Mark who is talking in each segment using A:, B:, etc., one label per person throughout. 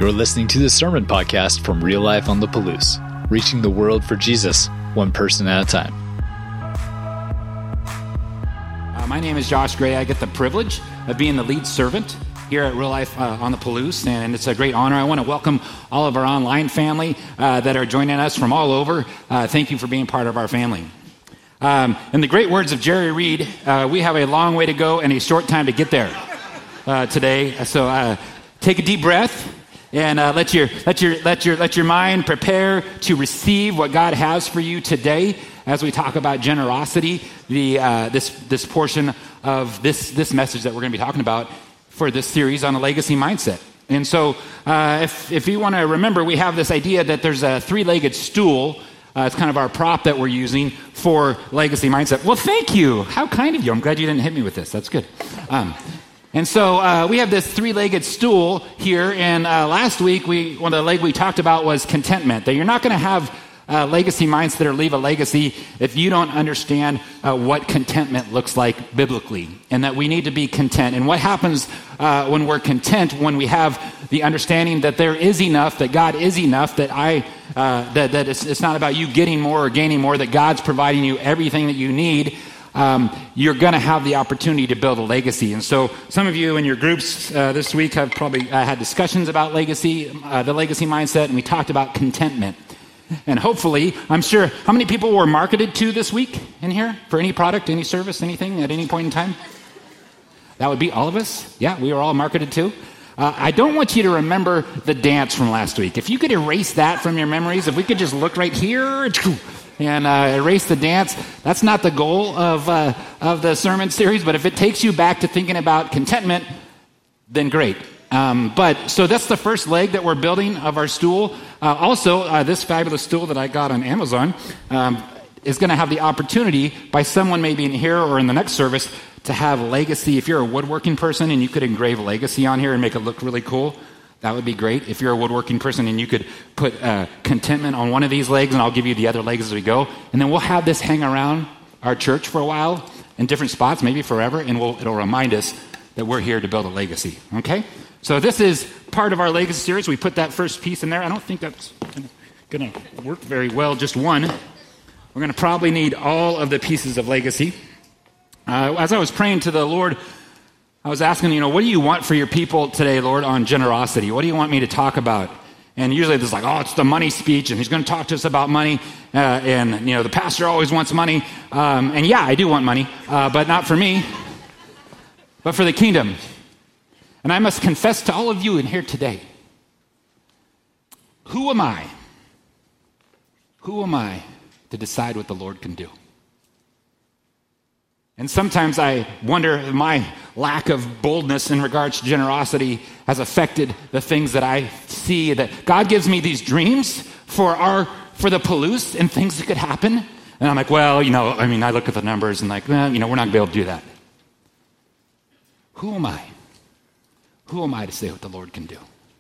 A: You're listening to the Sermon Podcast from Real Life on the Palouse, reaching the world for Jesus, one person at a time.
B: My name is Josh Gray. I get the privilege of being the lead servant here at Real Life on the Palouse, and it's a great honor. I want to welcome all of our online family that are joining us from all over. Thank you for being part of our family. In the great words of Jerry Reed, we have a long way to go and a short time to get there today. So take a deep breath and let your mind prepare to receive what God has for you today. As we talk about generosity, this portion of this message that we're going to be talking about for this series on a legacy mindset. And so, if you want to remember, we have this idea that there's a three-legged stool. It's kind of our prop that we're using for legacy mindset. Well, thank you. How kind of you. I'm glad you didn't hit me with this. That's good. And so we have this three-legged stool here. And last week, one of the legs we talked about was contentment. That you're not going to have legacy mindset or leave a legacy if you don't understand what contentment looks like biblically, and that we need to be content. And what happens when we're content, when we have the understanding that there is enough, that God is enough, that that it's not about you getting more or gaining more, that God's providing you everything that you need. You're going to have the opportunity to build a legacy. And so some of you in your groups this week have probably had discussions about legacy, the legacy mindset, and we talked about contentment. And hopefully, I'm sure, how many people were marketed to this week in here for any product, any service, anything at any point in time? That would be all of us. Yeah, we were all marketed to. I don't want you to remember the dance from last week. If you could erase that from your memories, if we could just look right here and erase the dance, that's not the goal of the sermon series, but if it takes you back to thinking about contentment, then great. So that's the first leg that we're building of our stool. Also, this fabulous stool that I got on Amazon is going to have the opportunity by someone maybe in here or in the next service to have legacy. If you're a woodworking person and you could engrave legacy on here and make it look really cool, that would be great. If you're a woodworking person and you could put contentment on one of these legs, and I'll give you the other legs as we go, and then we'll have this hang around our church for a while in different spots, maybe forever, and it'll remind us that we're here to build a legacy, okay? So this is part of our legacy series. We put that first piece in there. I don't think that's going to work very well, just one. We're going to probably need all of the pieces of legacy. As I was praying to the Lord, I was asking, what do you want for your people today, Lord, on generosity? What do you want me to talk about? And usually there's like, it's the money speech, and he's going to talk to us about money. And the pastor always wants money. And yeah, I do want money, but not for me, but for the kingdom. And I must confess to all of you in here today, who am I? Who am I to decide what the Lord can do? And sometimes I wonder if my lack of boldness in regards to generosity has affected the things that I see. That God gives me these dreams for the Palouse and things that could happen. And I'm like, I look at the numbers and we're not going to be able to do that. Who am I? Who am I to say what the Lord can do?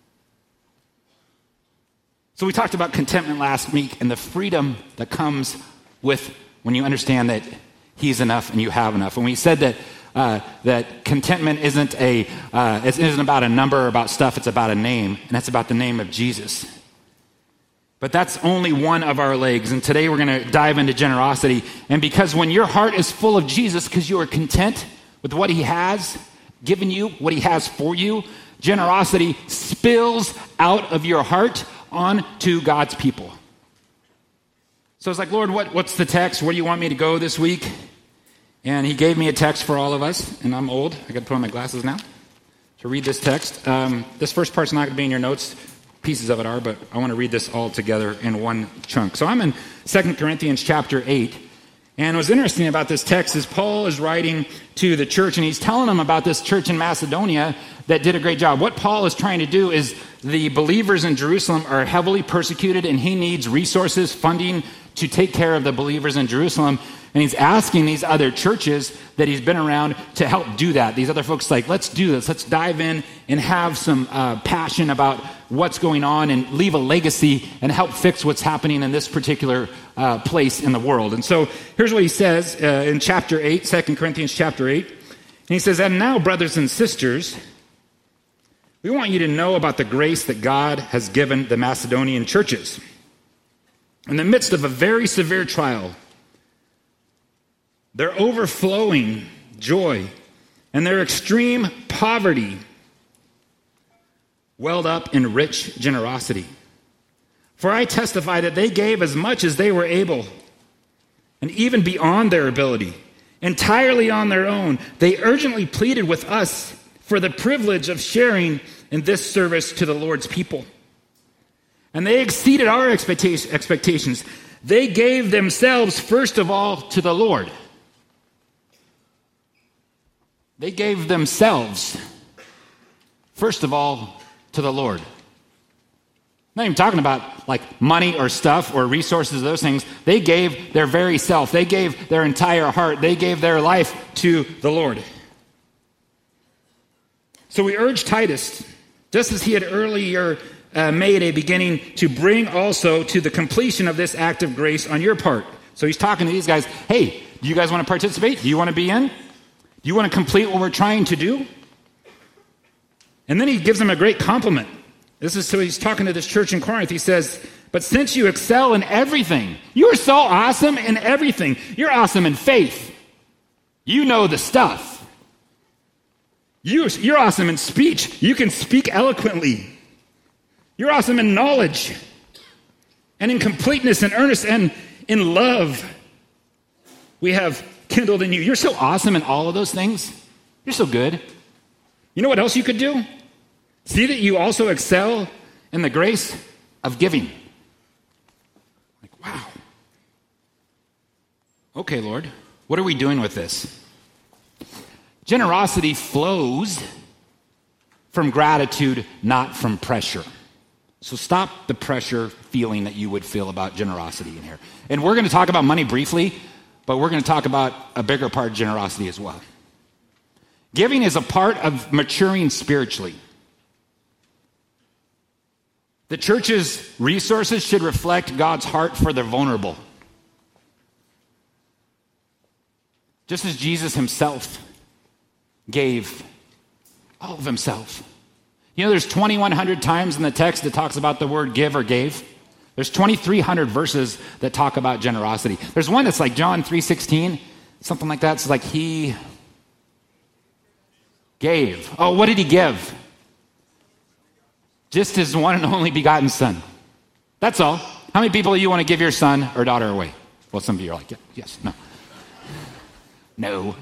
B: So we talked about contentment last week and the freedom that comes with when you understand that He's enough and you have enough. And we said that contentment isn't about a number or about stuff, it's about a name, and that's about the name of Jesus. But that's only one of our legs, and today we're going to dive into generosity. And because when your heart is full of Jesus, because you are content with what He has given you, what He has for you, generosity spills out of your heart onto God's people. So it's like, Lord, what's the text? Where do you want me to go this week? And He gave me a text for all of us, and I'm old. I got to put on my glasses now to read this text. This first part's not going to be in your notes. Pieces of it are, but I want to read this all together in one chunk. So I'm in 2 Corinthians chapter 8. And what's interesting about this text is Paul is writing to the church, and he's telling them about this church in Macedonia that did a great job. What Paul is trying to do is the believers in Jerusalem are heavily persecuted, and he needs resources, funding to take care of the believers in Jerusalem. And he's asking these other churches that he's been around to help do that. These other folks let's do this. Let's dive in and have some passion about what's going on and leave a legacy and help fix what's happening in this particular place in the world. And so here's what he says in chapter 8, 2 Corinthians chapter 8. And he says, "And now, brothers and sisters, We want you to know about the grace that God has given the Macedonian churches. In the midst of a very severe trial, their overflowing joy and their extreme poverty welled up in rich generosity. For I testify that they gave as much as they were able, and even beyond their ability, entirely on their own. They urgently pleaded with us for the privilege of sharing in this service to the Lord's people. And they exceeded our expectations. They gave themselves first of all to the Lord. They gave themselves first of all to the Lord. I'm not even talking about like money or stuff or resources, those things. They gave their very self. They gave their entire heart. They gave their life to the Lord. So we urge Titus, just as he had earlier made a beginning, to bring also to the completion of this act of grace on your part. So he's talking to these guys. Hey, do you guys want to participate? Do you want to be in? Do you want to complete what we're trying to do? And then he gives them a great compliment. This is so he's talking to this church in Corinth. He says, but since you excel in everything, you are so awesome in everything. You're awesome in faith. You know the stuff. You're awesome in speech. You can speak eloquently. You're awesome in knowledge and in completeness and earnest and in love. We have kindled in you. You're so awesome in all of those things. You're so good. You know what else you could do? See that you also excel in the grace of giving. Like, wow. Okay, Lord, what are we doing with this? Generosity flows from gratitude, not from pressure. So stop the pressure feeling that you would feel about generosity in here. And we're going to talk about money briefly, but we're going to talk about a bigger part of generosity as well. Giving is a part of maturing spiritually. The church's resources should reflect God's heart for the vulnerable. Just as Jesus himself gave all of himself. You know, there's 2,100 times in the text that talks about the word give or gave. There's 2,300 verses that talk about generosity. There's one that's like John 3:16, something like that. It's like he gave. Oh, what did he give? Just his one and only begotten son. That's all. How many people do you want to give your son or daughter away? Well, some of you are like, yeah, yes, no. No.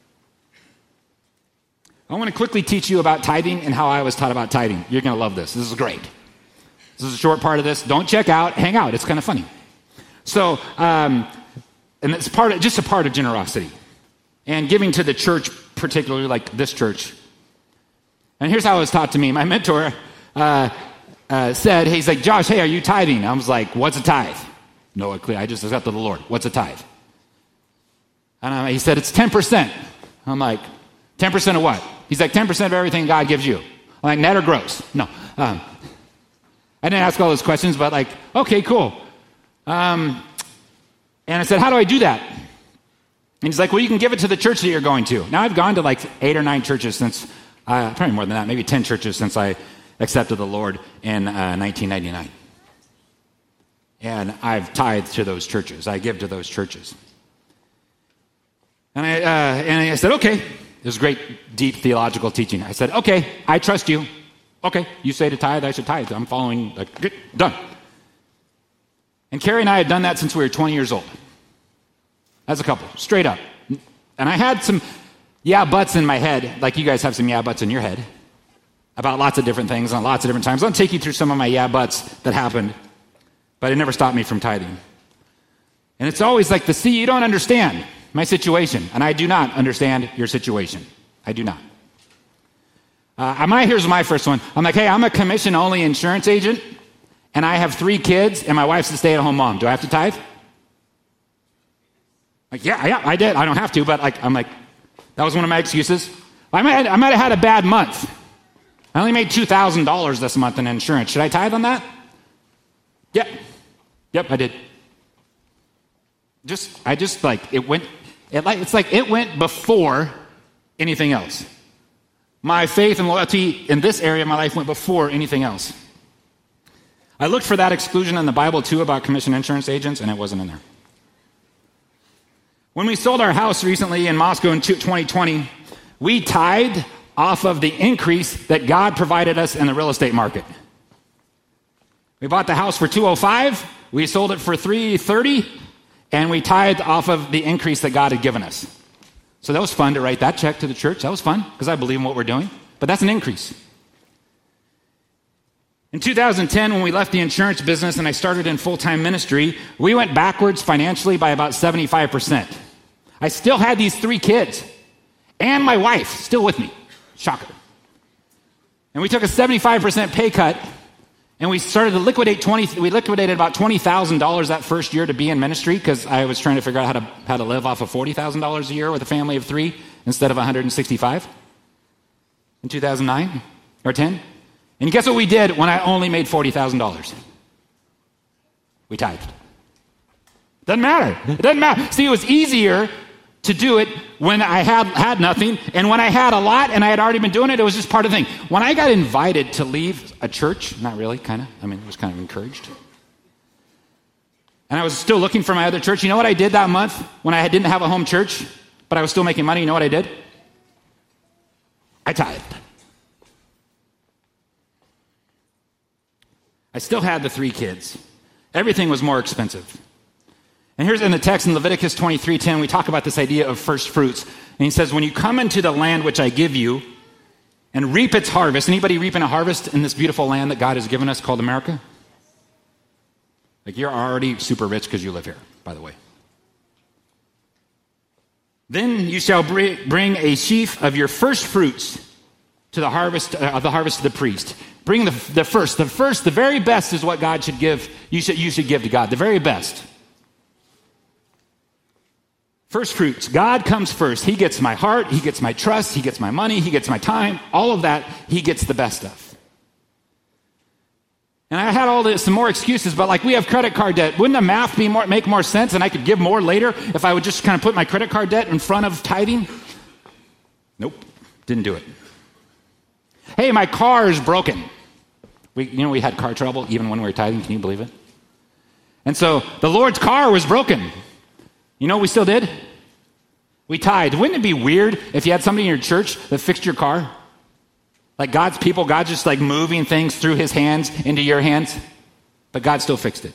B: I want to quickly teach you about tithing and how I was taught about tithing. You're going to love this. This is great. This is a short part of this. Don't check out. Hang out. It's kind of funny. So, and it's just a part of generosity. And giving to the church, particularly like this church. And here's how it was taught to me. My mentor said, he's like, Josh, hey, are you tithing? I was like, what's a tithe? No, I just accepted the Lord. What's a tithe? And he said, it's 10%. I'm like, 10% of what? He's like, 10% of everything God gives you. I'm like, net or gross? No. I didn't ask all those questions, but like, okay, cool. And I said, how do I do that? And he's like, well, you can give it to the church that you're going to. Now, I've gone to like 8 or 9 churches since, probably more than that, maybe 10 churches since I accepted the Lord in 1999. And I've tithed to those churches. I give to those churches. And I said, okay. It was great, deep theological teaching. I said, okay, I trust you. Okay, you say to tithe, I should tithe. I'm following, done. And Carrie and I had done that since we were 20 years old. As a couple, straight up. And I had some yeah buts in my head, like you guys have some yeah buts in your head, about lots of different things on lots of different times. I'll take you through some of my yeah buts that happened, but it never stopped me from tithing. And it's always like, you don't understand my situation, and I do not understand your situation. I do not. Here's my first one. I'm like, hey, I'm a commission-only insurance agent, and I have 3 kids, and my wife's a stay-at-home mom. Do I have to tithe? Like, yeah, I did. I don't have to, but I'm like, that was one of my excuses. I might have had a bad month. I only made $2,000 this month in insurance. Should I tithe on that? Yep, I did. It went before anything else. My faith and loyalty in this area of my life went before anything else. I looked for that exclusion in the Bible too about commission insurance agents, and it wasn't in there. When we sold our house recently in Moscow in 2020, we tithed off of the increase that God provided us in the real estate market. We bought the house for $205, we sold it for $330, and we tithed off of the increase that God had given us. So that was fun to write that check to the church. That was fun because I believe in what we're doing, but that's an increase. In 2010, when we left the insurance business and I started in full-time ministry, we went backwards financially by about 75%. I still had these 3 kids and my wife still with me. Shocker. And we took a 75% pay cut and we started to liquidate we liquidated about $20,000 that first year to be in ministry because I was trying to figure out how to live off of $40,000 a year with a family of 3 instead of $165 in 2009 or 10. And guess what we did when I only made $40,000? We tithed. Doesn't matter. It doesn't matter. See, it was easier to do it when I had nothing, and when I had a lot and I had already been doing it, it was just part of the thing. When I got invited to leave a church, not really, kind of, it was kind of encouraged. And I was still looking for my other church. You know what I did that month when I didn't have a home church, but I was still making money? You know what I did? I tithed. I still had the 3 kids. Everything was more expensive. And here's in the text in Leviticus 23:10, we talk about this idea of first fruits. And he says, when you come into the land which I give you and reap its harvest. Anybody reaping a harvest in this beautiful land that God has given us called America? Like, you're already super rich because you live here, by the way. Then you shall bring a sheaf of your first fruits to the harvest of the priest. Bring the first. The very best is what God should give. You should give to God. The very best. First fruits. God comes first. He gets my heart. He gets my trust. He gets my money. He gets my time. All of that, he gets the best of. And I had some more excuses, but like, we have credit card debt. Wouldn't the math make more sense and I could give more later if I would just kind of put my credit card debt in front of tithing? Nope. Didn't do it. Hey, my car is broken. We had car trouble even when we were tithing. Can you believe it? And so the Lord's car was broken. You know what we still did? We tithed. Wouldn't it be weird if you had somebody in your church that fixed your car? Like God's people, God just like moving things through his hands into your hands, but God still fixed it.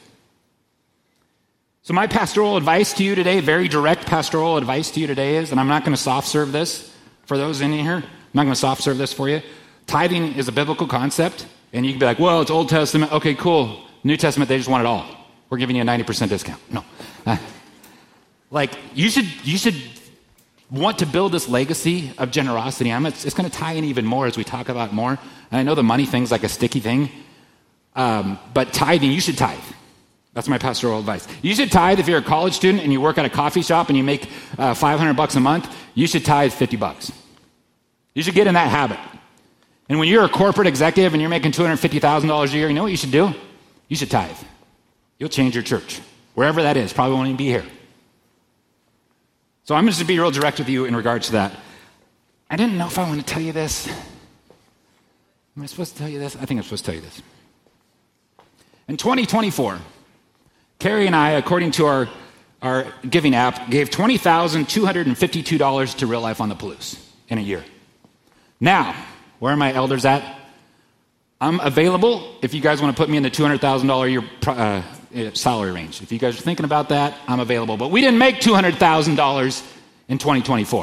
B: So my pastoral advice to you today, very direct pastoral advice to you today is, and I'm not going to soft serve this for those in here, I'm not going to soft serve this for you. Tithing is a biblical concept, and you can be like, well, it's Old Testament. Okay, cool. New Testament, they just want it all. We're giving you a 90% discount. No. Like, you should want to build this legacy of generosity. It's going to tie in even more as we talk about more. And I know the money thing's like a sticky thing, but tithing, you should tithe. That's my pastoral advice. You should tithe if you're a college student and you work at a coffee shop and you make $500 a month. You should tithe $50. You should get in that habit. And when you're a corporate executive and you're making $250,000 a year, you know what you should do? You should tithe. You'll change your church, wherever that is. Probably won't even be here. So I'm just going to be real direct with you in regards to that. I didn't know if I want to tell you this. Am I supposed to tell you this? I think I'm supposed to tell you this. In 2024, Carrie and I, according to our giving app, gave $20,252 to Real Life on the Palouse in a year. Now, where are my elders at? I'm available if you guys want to put me in the $200,000 a year salary range. If you guys are thinking about that, I'm available. But we didn't make $200,000 in 2024.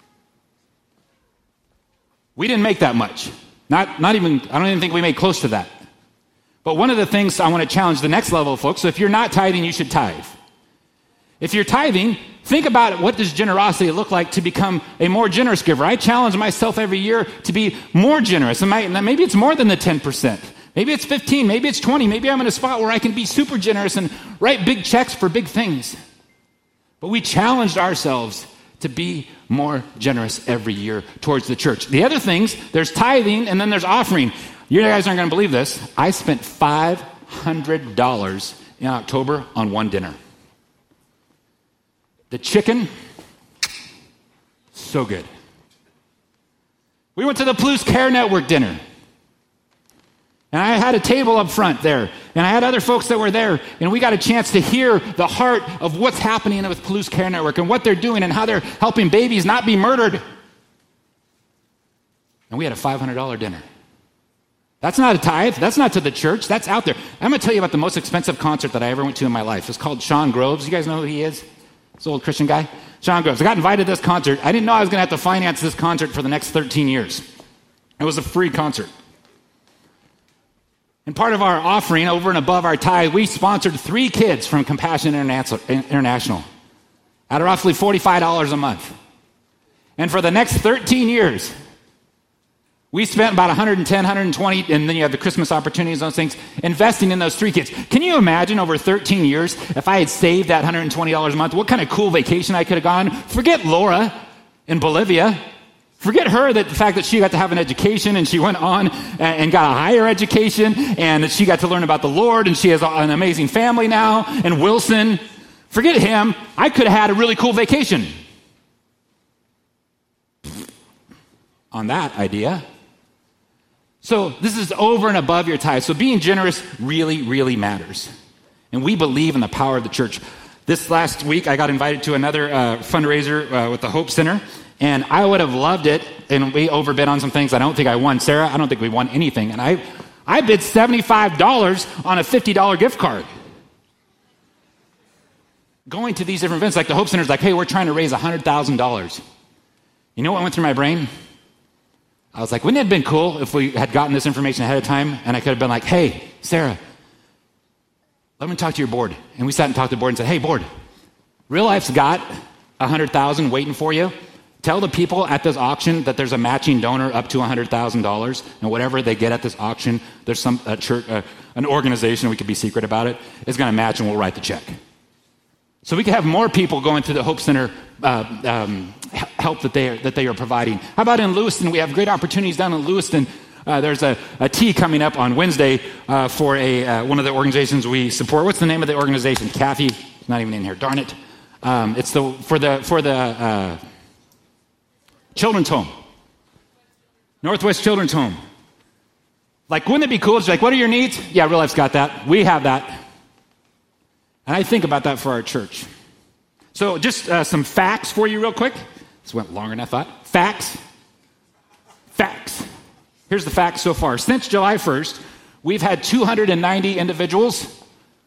B: We didn't make that much. Not even, I don't even think we made close to that. But one of the things I want to challenge the next level of folks, so if you're not tithing, you should tithe. If you're tithing, think about what does generosity look like to become a more generous giver. I challenge myself every year to be more generous. And maybe it's more than the 10%. Maybe it's 15, maybe it's 20. Maybe I'm in a spot where I can be super generous and write big checks for big things. But we challenged ourselves to be more generous every year towards the church. The other things, there's tithing and then there's offering. You guys aren't going to believe this. I spent $500 in October on one dinner. The chicken, so good. We went to the Palouse Care Network dinner. And I had a table up front there, and I had other folks that were there, and we got a chance to hear the heart of what's happening with Palouse Care Network and what they're doing and how they're helping babies not be murdered. And we had a $500 dinner. That's not a tithe. That's not to the church. That's out there. I'm going to tell you about the most expensive concert that I ever went to in my life. It's called Sean Groves. You guys know who he is? This old Christian guy. Sean Groves. I got invited to this concert. I didn't know I was going to have to finance this concert for the next 13 years. It was a free concert. And part of our offering, over and above our tithe, we sponsored 3 kids from Compassion International at roughly $45 a month. And for the next 13 years, we spent about $110, $120, and then you have the Christmas opportunities, those things, investing in those 3 kids. Can you imagine over 13 years, if I had saved that $120 a month, what kind of cool vacation I could have gone? Forget Laura in Bolivia. Forget her, that the fact that she got to have an education and she went on and got a higher education and that she got to learn about the Lord and she has an amazing family now. And Wilson, forget him. I could have had a really cool vacation on that idea. So this is over and above your tithe. So being generous really, really matters. And we believe in the power of the church. This last week, I got invited to another fundraiser with the Hope Center. And I would have loved it, and we overbid on some things. I don't think I won. Sarah, I don't think we won anything. And I bid $75 on a $50 gift card. Going to these different events, like the Hope Center is like, hey, we're trying to raise $100,000. You know what went through my brain? I was like, wouldn't it have been cool if we had gotten this information ahead of time, and I could have been like, hey, Sarah, let me talk to your board. And we sat and talked to the board and said, hey, board, Real Life's got $100,000 waiting for you. Tell the people at this auction that there's a matching donor up to $100,000, and whatever they get at this auction, there's some church, an organization, we could be secret about it, is going to match, and we'll write the check. So we could have more people going to the Hope Center help that they are providing. How about in Lewiston? We have great opportunities down in Lewiston. There's a tea coming up on Wednesday for one of the organizations we support. What's the name of the organization? Kathy, not even in here. Darn it! It's for the Children's Home, Northwest Children's Home. Like, wouldn't it be cool? It's like, what are your needs? Yeah, Real Life's got that. We have that. And I think about that for our church. So just some facts for you real quick. This went longer than I thought. Facts. Here's the facts so far. Since July 1st, we've had 290 individuals.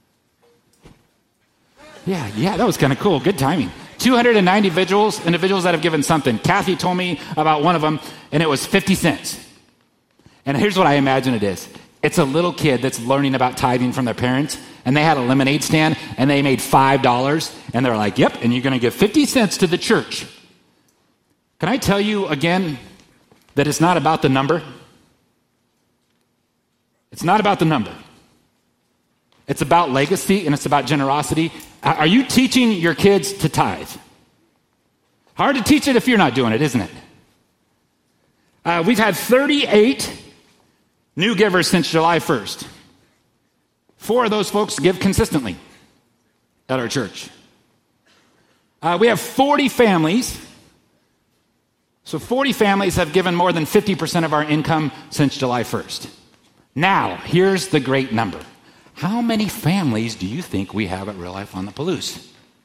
B: Yeah, that was kind of cool. Good timing. 290 individuals that have given something. Kathy told me about one of them, and it was 50 cents. And here's what I imagine it is. It's a little kid that's learning about tithing from their parents, and they had a lemonade stand, and they made $5, and they're like, yep, and you're going to give 50 cents to the church. Can I tell you again that it's not about the number? It's not about the number. It's about legacy, and it's about generosity. Are you teaching your kids to tithe? Hard to teach it if you're not doing it, isn't it? We've had 38 new givers since July 1st. 4 of those folks give consistently at our church. We have 40 families. So 40 families have given more than 50% of our income since July 1st. Now, here's the great number. How many families do you think we have at Real Life on the Palouse?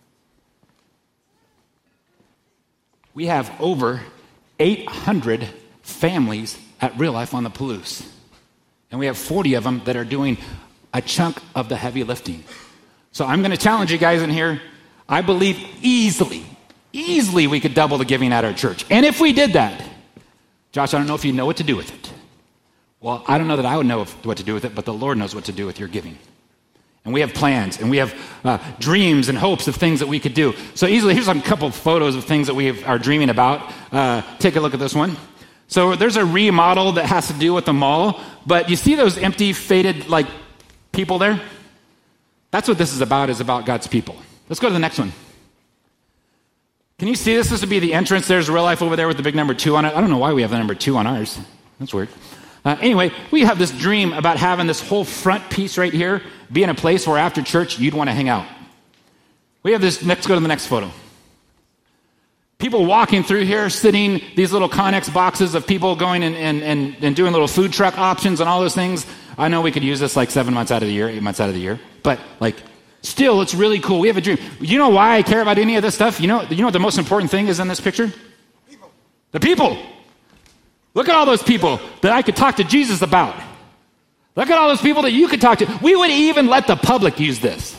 B: We have over 800 families at Real Life on the Palouse. And we have 40 of them that are doing a chunk of the heavy lifting. So I'm going to challenge you guys in here. I believe easily we could double the giving at our church. And if we did that, Josh, I don't know if you know what to do with it. Well, I don't know that I would know what to do with it, but the Lord knows what to do with your giving. And we have plans, and we have dreams and hopes of things that we could do. So easily, here's a couple of photos of things that we are dreaming about. Take a look at this one. So there's a remodel that has to do with the mall, but you see those empty, faded, people there? That's what this is about God's people. Let's go to the next one. Can you see this? This would be the entrance. There's Real Life over there with the big number 2 on it. I don't know why we have the number 2 on ours. That's weird. Anyway, we have this dream about having this whole front piece right here be in a place where after church you'd want to hang out. We have this. Let's go to the next photo. people walking through here, sitting, these little Connex boxes of people going and doing little food truck options and all those things. I know we could use this like 7 months out of the year, 8 months out of the year, but like still, it's really cool. We have a dream. You know why I care about any of this stuff? You know what the most important thing is in this picture? People. The people. Look at all those people that I could talk to Jesus about. Look at all those people that you could talk to. We would even let the public use this.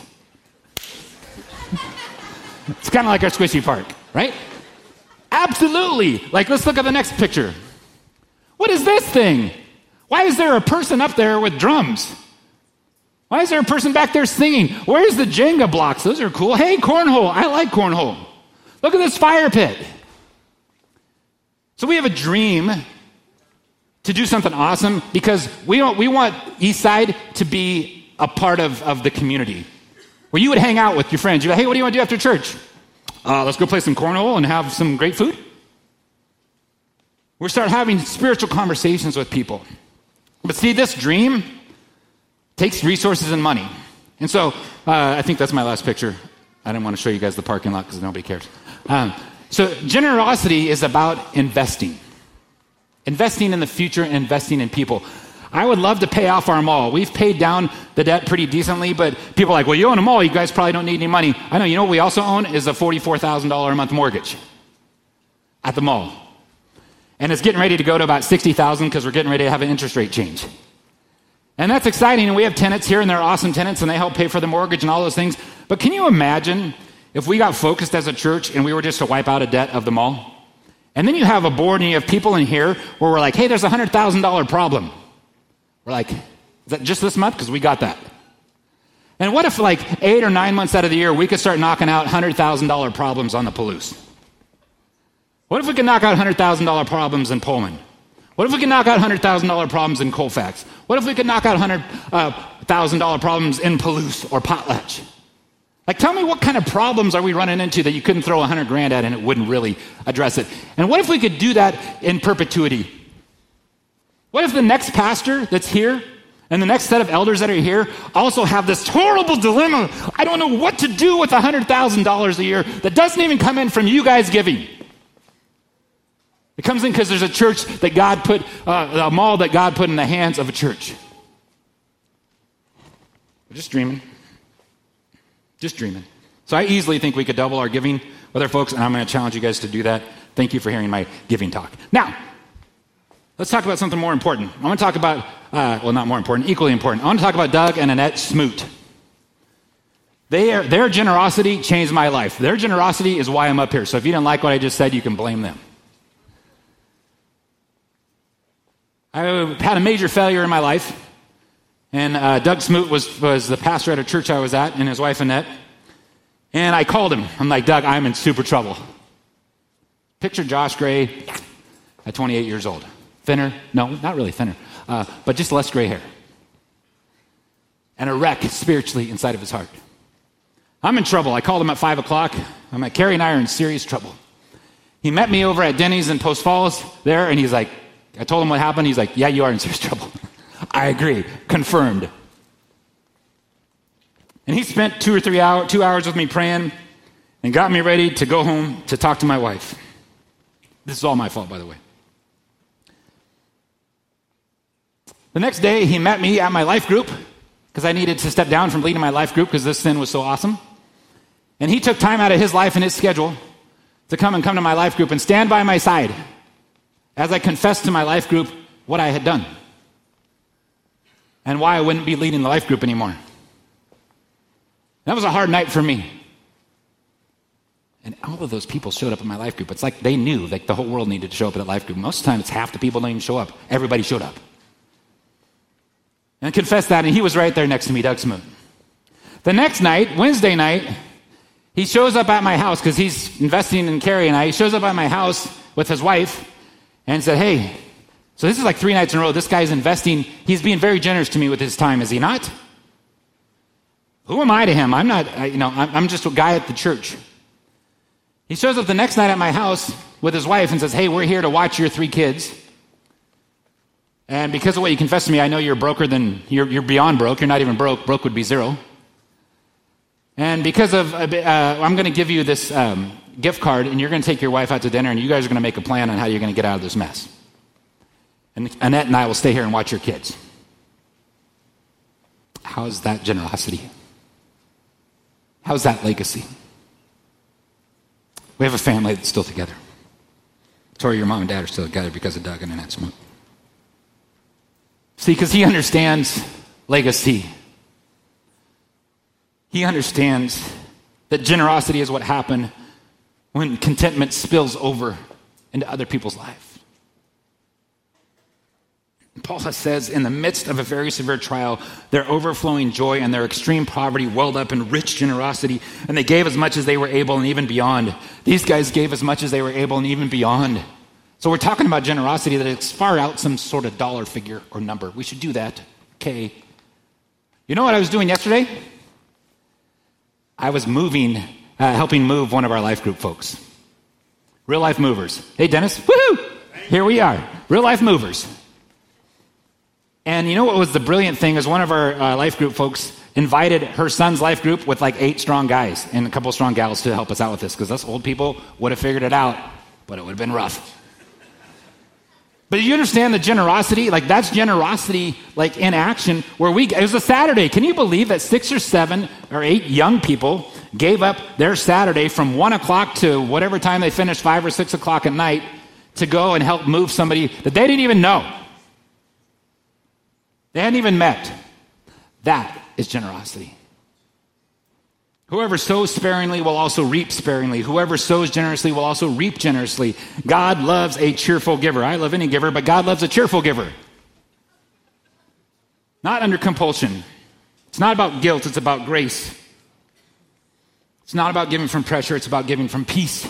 B: It's kind of like our squishy park, right? Absolutely. Like, let's look at the next picture. What is this thing? Why is there a person up there with drums? Why is there a person back there singing? Where's the Jenga blocks? Those are cool. Hey, cornhole. I like cornhole. Look at this fire pit. So we have a dream to do something awesome because we want Eastside to be a part of the community where you would hang out with your friends. You're like, hey, what do you want to do after church? Let's go play some cornhole and have some great food. We'll start having spiritual conversations with people. But see, this dream takes resources and money. And so I think that's my last picture. I didn't want to show you guys the parking lot because nobody cares. So generosity is about investing. Investing in the future and investing in people. I would love to pay off our mall. We've paid down the debt pretty decently, but people are like, well, you own a mall. You guys probably don't need any money. I know. You know what we also own is a $44,000 a month mortgage at the mall. And it's getting ready to go to about $60,000 because we're getting ready to have an interest rate change. And that's exciting. And we have tenants here, and they're awesome tenants, and they help pay for the mortgage and all those things. But can you imagine if we got focused as a church and we were just to wipe out a debt of the mall? And then you have a board and you have people in here where we're like, hey, there's a $100,000 problem. We're like, is that just this month? Because we got that. And what if like 8 or 9 months out of the year, we could start knocking out $100,000 problems on the Palouse? What if we could knock out $100,000 problems in Pullman? What if we could knock out $100,000 problems in Colfax? What if we could knock out $100,000 problems in Palouse or Potlatch? Like, tell me what kind of problems are we running into that you couldn't throw $100,000 at and it wouldn't really address it? And what if we could do that in perpetuity? What if the next pastor that's here and the next set of elders that are here also have this horrible dilemma? I don't know what to do with $100,000 a year that doesn't even come in from you guys giving. It comes in because there's a church that God put, a mall that God put in the hands of a church. We're just dreaming. Just dreaming. So I easily think we could double our giving with our folks, and I'm going to challenge you guys to do that. Thank you for hearing my giving talk. Now, let's talk about something more important. I want to talk about, not more important, equally important. I want to talk about Doug and Annette Smoot. Their generosity changed my life. Their generosity is why I'm up here. So if you didn't like what I just said, you can blame them. I had a major failure in my life. And Doug Smoot was the pastor at a church I was at, and his wife Annette. And I called him. I'm like, Doug, I'm in super trouble. Picture Josh Gray at 28 years old. Thinner. No, not really thinner. But just less gray hair. And a wreck spiritually inside of his heart. I'm in trouble. I called him at 5 o'clock. I'm like, Carrie and I are in serious trouble. He met me over at Denny's in Post Falls there, and he's like, I told him what happened. He's like, yeah, you are in serious trouble. I agree. Confirmed. And he spent 2 hours with me praying and got me ready to go home to talk to my wife. This is all my fault, by the way. The next day, he met me at my life group because I needed to step down from leading my life group because this sin was so awesome. And he took time out of his life and his schedule to come to my life group and stand by my side as I confessed to my life group what I had done. And why I wouldn't be leading the life group anymore. That was a hard night for me. And all of those people showed up in my life group. It's like they knew like the whole world needed to show up at that life group. Most of the time, it's half the people don't even show up. Everybody showed up. And I confessed that, and he was right there next to me, Doug Smoot. The next night, Wednesday night, he shows up at my house because he's investing in Carrie and I. He shows up at my house with his wife and said, hey, so this is like 3 nights in a row. This guy's investing. He's being very generous to me with his time, is he not? Who am I to him? I'm not, I'm just a guy at the church. He shows up the next night at my house with his wife and says, hey, we're here to watch your 3 kids. And because of what you confessed to me, I know you're broker than, you're beyond broke. You're not even broke. Broke would be 0. And because of, I'm going to give you this, gift card, and you're going to take your wife out to dinner, and you guys are going to make a plan on how you're going to get out of this mess. And Annette and I will stay here and watch your kids. How's that generosity? How's that legacy? We have a family that's still together. Tori, your mom and dad are still together because of Doug and Annette Smoot. See, because he understands legacy. He understands that generosity is what happened when contentment spills over into other people's lives. Paul says, in the midst of a very severe trial, their overflowing joy and their extreme poverty welled up in rich generosity, and they gave as much as they were able and even beyond. These guys gave as much as they were able and even beyond. So we're talking about generosity that is far out some sort of dollar figure or number. We should do that. Okay. You know what I was doing yesterday? I was helping move one of our life group folks. Real life movers. Hey, Dennis. Woohoo! Here we are. Real life movers. And you know what was the brilliant thing is one of our life group folks invited her son's life group with like 8 strong guys and a couple strong gals to help us out with this, because us old people would have figured it out, but it would have been rough. But you understand the generosity? Like that's generosity like in action where it was a Saturday. Can you believe that 6 or 7 or 8 young people gave up their Saturday from 1 o'clock to whatever time they finished, 5 or 6 o'clock at night, to go and help move somebody that they didn't even know? They hadn't even met. That is generosity. Whoever sows sparingly will also reap sparingly. Whoever sows generously will also reap generously. God loves a cheerful giver. I love any giver, but God loves a cheerful giver. Not under compulsion. It's not about guilt, it's about grace. It's not about giving from pressure, it's about giving from peace.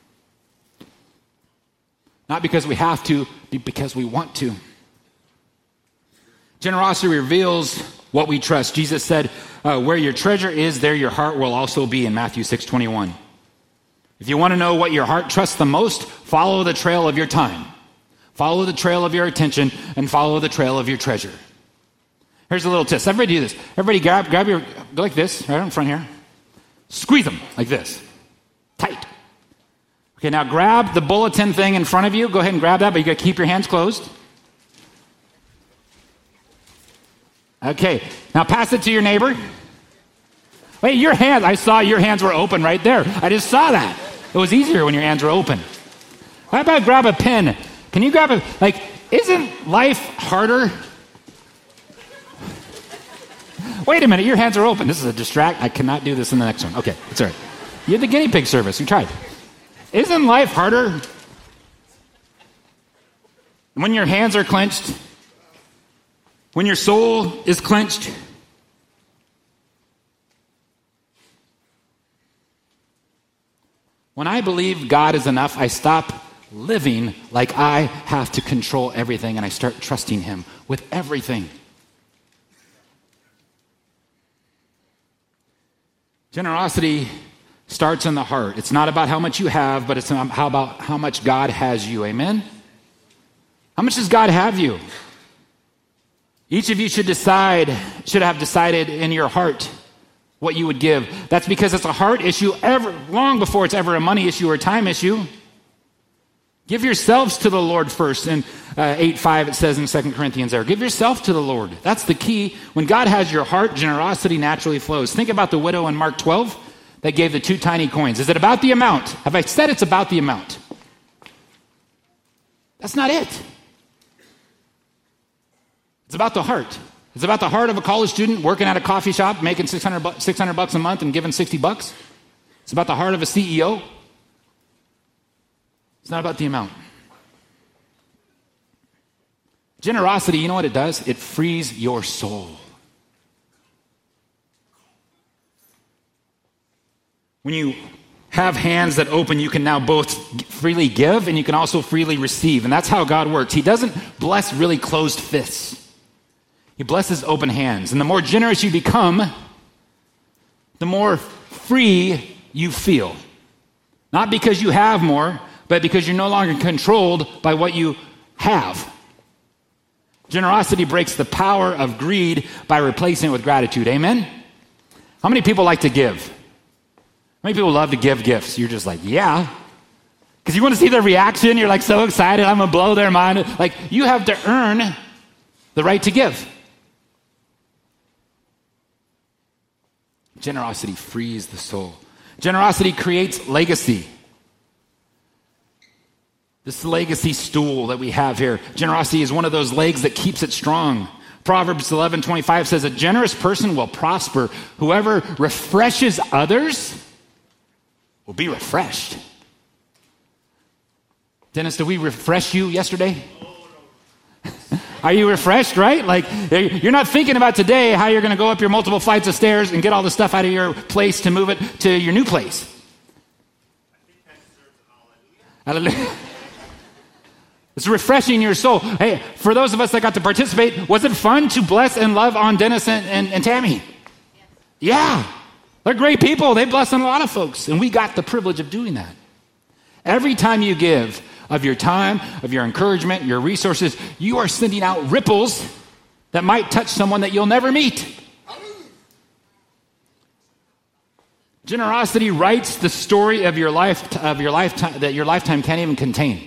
B: Not because we have to, but because we want to. Generosity reveals what we trust. Jesus said, where your treasure is, there your heart will also be, in Matthew 6:21. If you want to know what your heart trusts the most, follow the trail of your time. Follow the trail of your attention, and follow the trail of your treasure. Here's a little test. Everybody do this. Everybody grab your, go like this, right in front here. Squeeze them like this. Tight. Okay, now grab the bulletin thing in front of you. Go ahead and grab that, but you got to keep your hands closed. Okay, now pass it to your neighbor. Wait, your hands, I saw your hands were open right there. I just saw that. It was easier when your hands were open. How about grab a pen? Can you grab a, isn't life harder? Wait a minute, your hands are open. This is a distract. I cannot do this in the next one. Okay, it's all right. You had the guinea pig service. You tried. Isn't life harder when your hands are clenched? When your soul is clenched? When I believe God is enough, I stop living like I have to control everything, and I start trusting Him with everything. Generosity starts in the heart. It's not about how much you have, but it's about how much God has you. Amen? How much does God have you? Each of you should have decided in your heart what you would give. That's because it's a heart issue long before it's ever a money issue or a time issue. Give yourselves to the Lord first. In 8:5 it says in 2 Corinthians there, give yourself to the Lord. That's the key. When God has your heart, generosity naturally flows. Think about the widow in Mark 12 that gave the 2 tiny coins. Is it about the amount? Have I said it's about the amount? That's not it. It's about the heart. It's about the heart of a college student working at a coffee shop, making $600 a month and giving $60. It's about the heart of a CEO. It's not about the amount. Generosity, you know what it does? It frees your soul. When you have hands that open, you can now both freely give and you can also freely receive. And that's how God works. He doesn't bless really closed fists. He blesses open hands. And the more generous you become, the more free you feel. Not because you have more, but because you're no longer controlled by what you have. Generosity breaks the power of greed by replacing it with gratitude. Amen? How many people like to give? Many people love to give gifts. You're just like, yeah. Because you want to see their reaction. You're like so excited. I'm going to blow their mind. Like, you have to earn the right to give. Generosity frees the soul. Generosity creates legacy. This legacy stool that we have here, generosity is one of those legs that keeps it strong. Proverbs 11:25 says, a generous person will prosper. Whoever refreshes others will be refreshed. Dennis, did we refresh you yesterday? Are you refreshed, right? Like, you're not thinking about today how you're going to go up your multiple flights of stairs and get all the stuff out of your place to move it to your new place. Hallelujah. It's refreshing your soul. Hey, for those of us that got to participate, was it fun to bless and love on Dennis and Tammy? Yeah. They're great people. They bless on a lot of folks. And we got the privilege of doing that. Every time you give of your time, of your encouragement, your resources, you are sending out ripples that might touch someone that you'll never meet. Generosity writes the story of your lifetime that your lifetime can't even contain.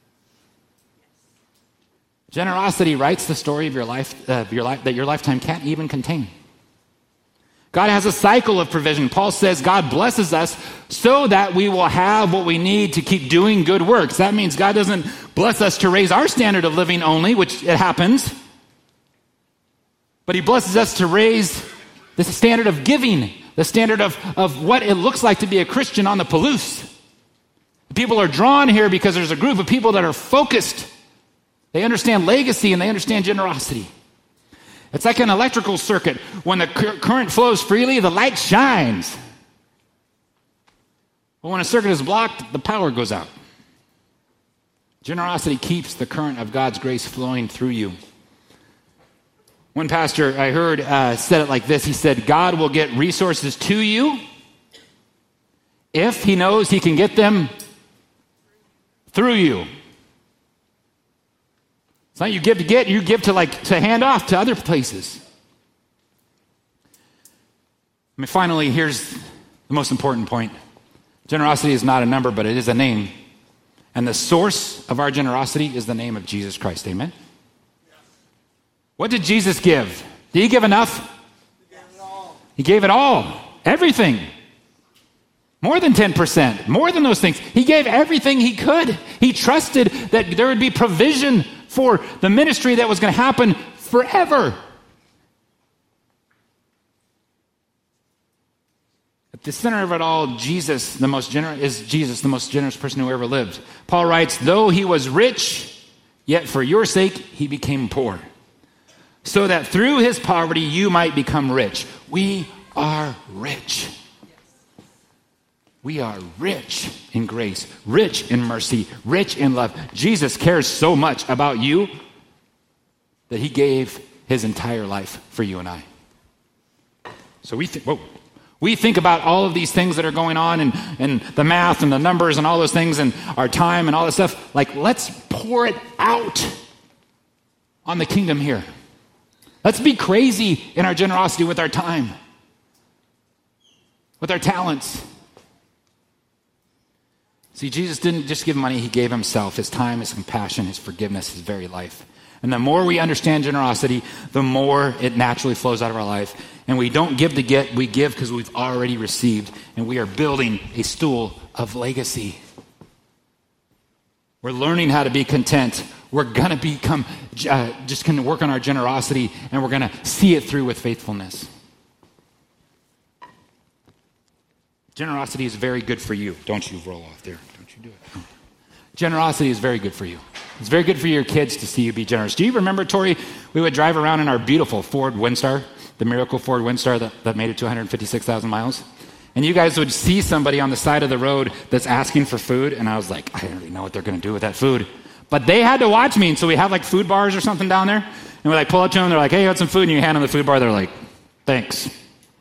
B: Generosity writes the story of your life that your lifetime can't even contain. God has a cycle of provision. Paul says God blesses us so that we will have what we need to keep doing good works. That means God doesn't bless us to raise our standard of living only, which it happens, but he blesses us to raise the standard of giving, the standard of what it looks like to be a Christian on the Palouse. People are drawn here because there's a group of people that are focused. They understand legacy and they understand generosity. It's like an electrical circuit. When the current flows freely, the light shines. But when a circuit is blocked, the power goes out. Generosity keeps the current of God's grace flowing through you. One pastor I heard said it like this. He said, God will get resources to you if he knows he can get them through you. It's not you give to get, you give to hand off to other places. I mean, finally, here's the most important point. Generosity is not a number, but it is a name. And the source of our generosity is the name of Jesus Christ. Amen? What did Jesus give? Did he give enough? He gave it all. Everything. More than 10%. More than those things. He gave everything he could. He trusted that there would be provision for the ministry that was going to happen forever. At the center of it all, Jesus, the most generous person who ever lived. Paul writes, though he was rich, yet for your sake he became poor, so that through his poverty you might become rich. We are rich. We are rich in grace, rich in mercy, rich in love. Jesus cares so much about you that he gave his entire life for you and I. So we think about all of these things that are going on and the math and the numbers and all those things and our time and all this stuff. Like, let's pour it out on the kingdom here. Let's be crazy in our generosity with our time, with our talents. See, Jesus didn't just give money, he gave himself, his time, his compassion, his forgiveness, his very life. And the more we understand generosity, the more it naturally flows out of our life. And we don't give to get, we give because we've already received. And we are building a stool of legacy. We're learning how to be content. We're going to become, just going to work on our generosity, and we're going to see it through with faithfulness. Generosity is very good for you. Don't you roll off there. Don't you do it. Generosity is very good for you. It's very good for your kids to see you be generous. Do you remember, Tori, we would drive around in our beautiful Ford Windstar, the miracle Ford Windstar that made it to 156,000 miles? And you guys would see somebody on the side of the road that's asking for food, and I was like, I don't really know what they're going to do with that food. But they had to watch me, and so we have like food bars or something down there, and we like pull up to them, they're like, hey, you got some food? And you hand them the food bar, they're like, thanks.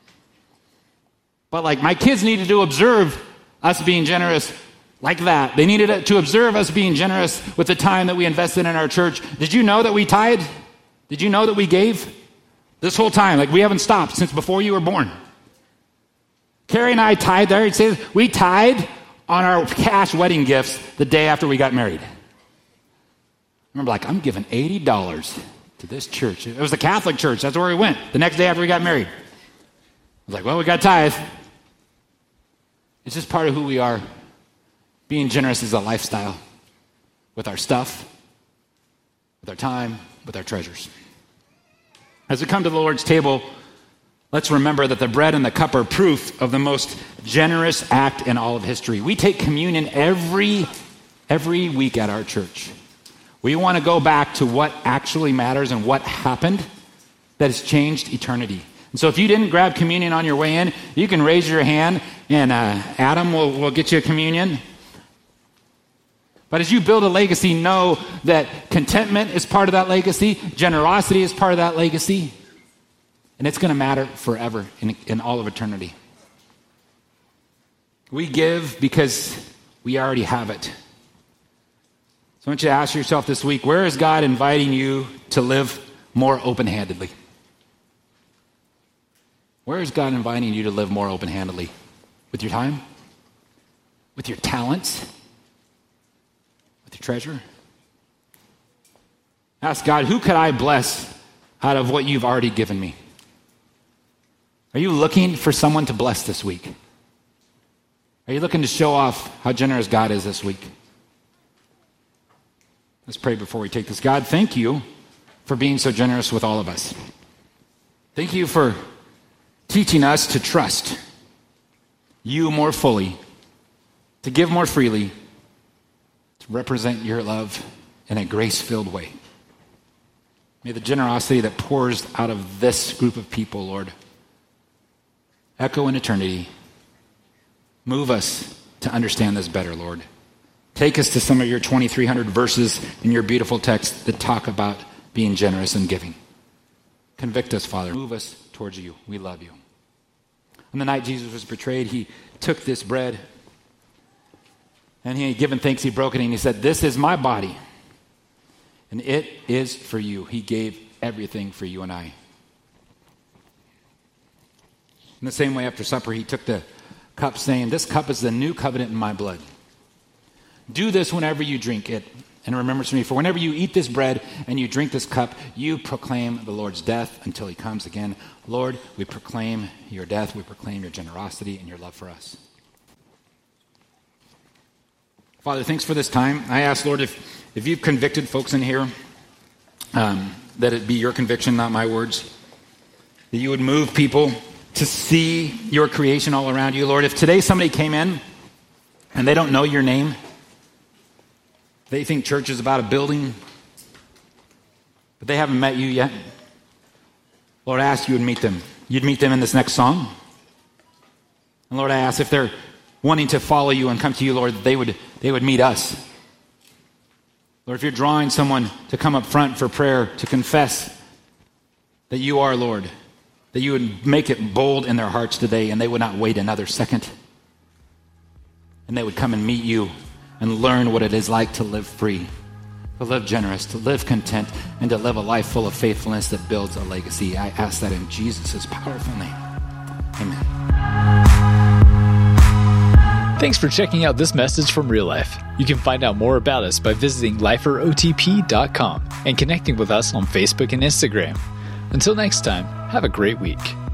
B: But like my kids needed to observe us being generous like that. They needed to observe us being generous with the time that we invested in our church. Did you know that we tithed? Did you know that we gave? This whole time, like we haven't stopped since before you were born. Carrie and I tithed there. It says we tithed on our cash wedding gifts the day after we got married. I remember, like, I'm giving $80 to this church. It was the Catholic church. That's where we went the next day after we got married. I was like, well, we got tithe. It's just part of who we are. Being generous is a lifestyle with our stuff, with our time, with our treasures. As we come to the Lord's table, let's remember that the bread and the cup are proof of the most generous act in all of history. We take communion every week at our church. We want to go back to what actually matters and what happened that has changed eternity. And so if you didn't grab communion on your way in, you can raise your hand and Adam will get you a communion. But as you build a legacy, know that contentment is part of that legacy, generosity is part of that legacy, and it's going to matter forever in all of eternity. We give because we already have it. So I want you to ask yourself this week, where is God inviting you to live more open-handedly? Where is God inviting you to live more open-handedly? With your time? With your talents? With your treasure? Ask God, who could I bless out of what you've already given me? Are you looking for someone to bless this week? Are you looking to show off how generous God is this week? Let's pray before we take this. God, thank you for being so generous with all of us. Thank you for teaching us to trust you more fully, to give more freely, to represent your love in a grace-filled way. May the generosity that pours out of this group of people, Lord, echo in eternity. Move us to understand this better, Lord. Take us to some of your 2,300 verses in your beautiful text that talk about being generous and giving. Convict us, Father. Move us towards you. We love you. On the night Jesus was betrayed, he took this bread, and he had given thanks. He broke it, and he said, "This is my body, and it is for you." He gave everything for you and I. In the same way, after supper, he took the cup, saying, "This cup is the new covenant in my blood. Do this whenever you drink it in remembrance of me. For whenever you eat this bread and you drink this cup, you proclaim the Lord's death until he comes again." Lord, we proclaim your death. We proclaim your generosity and your love for us. Father, thanks for this time. I ask, Lord, if you've convicted folks in here, that it be your conviction, not my words. That you would move people to see your creation all around you. Lord, if today somebody came in and they don't know your name, they think church is about a building, but they haven't met you yet, Lord, I ask you would meet them. You'd meet them in this next song. And Lord, I ask if they're wanting to follow you and come to you, Lord, that they would meet us. Lord, if you're drawing someone to come up front for prayer, to confess that you are Lord, that you would make it bold in their hearts today and they would not wait another second. And they would come and meet you and learn what it is like to live free, to live generous, to live content, and to live a life full of faithfulness that builds a legacy. I ask that in Jesus' powerful name. Amen.
A: Thanks for checking out this message from Real Life. You can find out more about us by visiting liferotp.com and connecting with us on Facebook and Instagram. Until next time, have a great week.